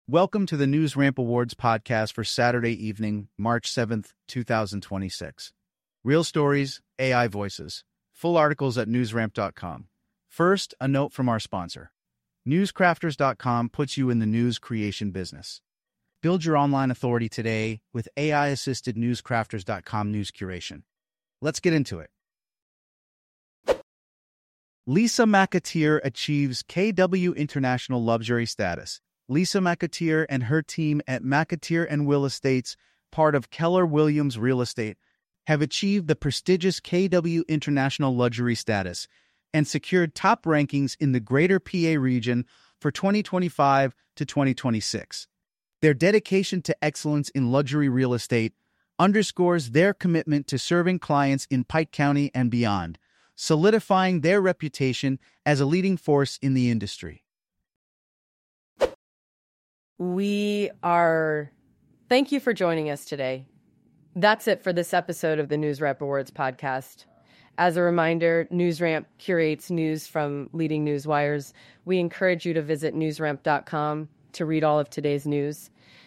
Welcome to the News Ramp Awards podcast for Saturday evening, March 7th, 2026. Real stories, AI voices. Full articles at newsramp.com. First, a note from our sponsor. Newscrafters.com puts you in the news creation business. Build your online authority today with AI-assisted Newscrafters.com news curation. Let's get into it. Lisa McAteer achieves KW International Luxury status. Lisa McAteer and her team at McAteer & Will Estates, part of Keller Williams Real Estate, have achieved the prestigious KW International Luxury status and secured top rankings in the Greater PA region for 2025 to 2026. Their dedication to excellence in luxury real estate underscores their commitment to serving clients in Pike County and beyond, solidifying their reputation as a leading force in the industry. Thank you for joining us today. That's it for this episode of the News Ramp Awards podcast. As a reminder, News Ramp curates news from leading news wires. We encourage you to visit newsramp.com to read all of today's news.